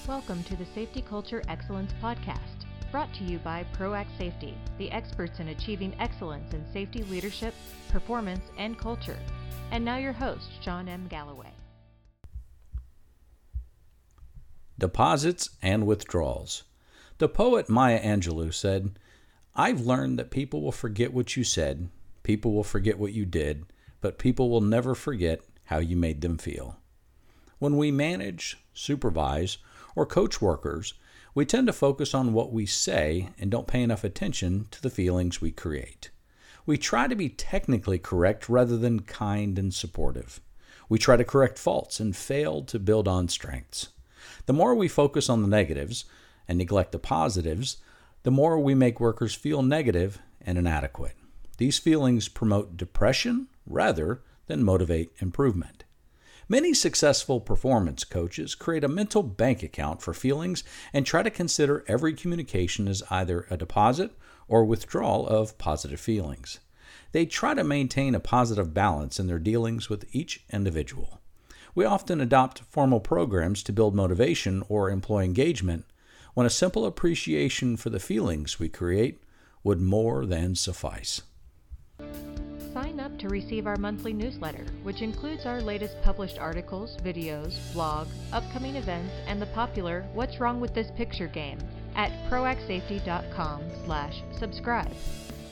Welcome to the Safety Culture Excellence Podcast, brought to you by ProAct Safety, the experts in achieving excellence in safety leadership, performance, and culture. And now your host, John M. Galloway. Deposits and withdrawals. The poet Maya Angelou said, "I've learned that people will forget what you said, people will forget what you did, but people will never forget how you made them feel." When we manage, supervise, or coach workers, we tend to focus on what we say and don't pay enough attention to the feelings we create. We try to be technically correct rather than kind and supportive. We try to correct faults and fail to build on strengths. The more we focus on the negatives and neglect the positives, the more we make workers feel negative and inadequate. These feelings promote depression rather than motivate improvement. Many successful performance coaches create a mental bank account for feelings and try to consider every communication as either a deposit or withdrawal of positive feelings. They try to maintain a positive balance in their dealings with each individual. We often adopt formal programs to build motivation or employee engagement when a simple appreciation for the feelings we create would more than suffice. Sign up to receive our monthly newsletter, which includes our latest published articles, videos, blog, upcoming events, and the popular What's Wrong with This Picture game at proactsafety.com/subscribe.